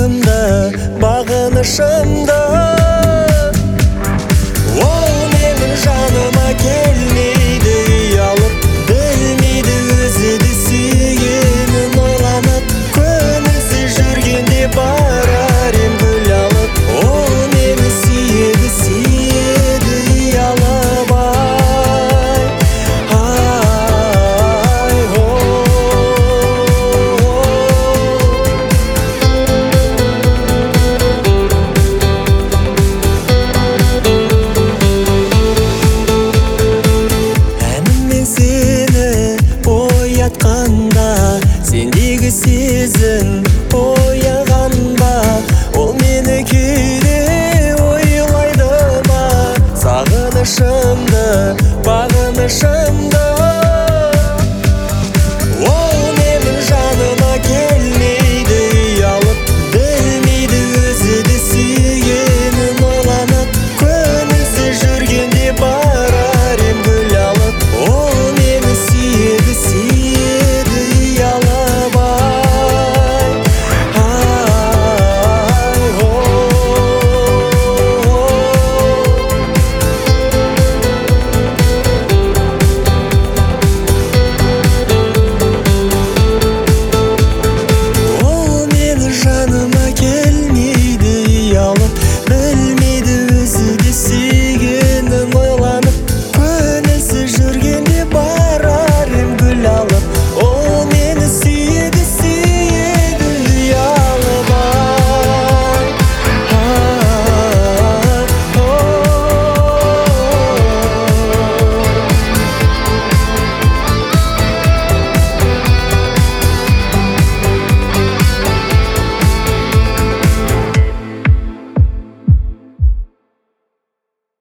сағынышымды, бағынышымды. Ол менің жаныма келмейді ұялып, білмейді өзі де сүйгенін ойланып, көңілсіз жүргенде барар ем гүл алып. Ол мені сүйеді, сүйеді ұялып, сендегі сезім ояған ба? Ол мені кейде ойлайды ма? Сағынышымды, бағынышымды.